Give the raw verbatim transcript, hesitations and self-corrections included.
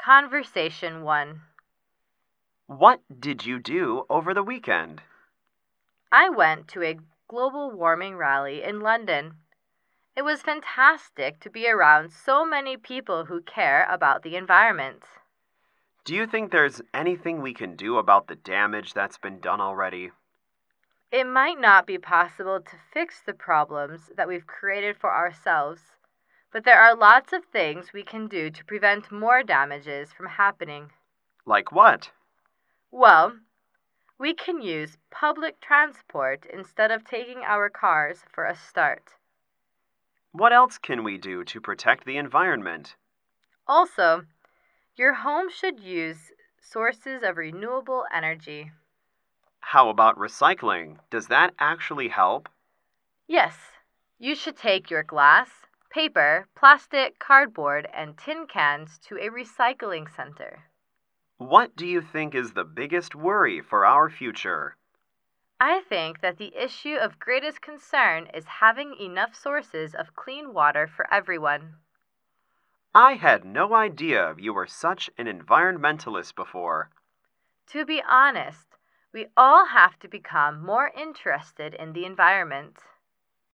Conversation one. What did you do over the weekend? I went to a global warming rally in London. It was fantastic to be around so many people who care about the environment. Do you think there's anything we can do about the damage that's been done already? It might not be possible to fix the problems that we've created for ourselves, but there are lots of things we can do to prevent more damages from happening. Like what? Well, we can use public transport instead of taking our cars for a start. What else can we do to protect the environment? Also, your home should use sources of renewable energy. How about recycling? Does that actually help? Yes, you should take your glass, paper, plastic, cardboard, and tin cans to a recycling center. What do you think is the biggest worry for our future? I think that the issue of greatest concern is having enough sources of clean water for everyone. I had no idea you were such an environmentalist before. To be honest, we all have to become more interested in the environment.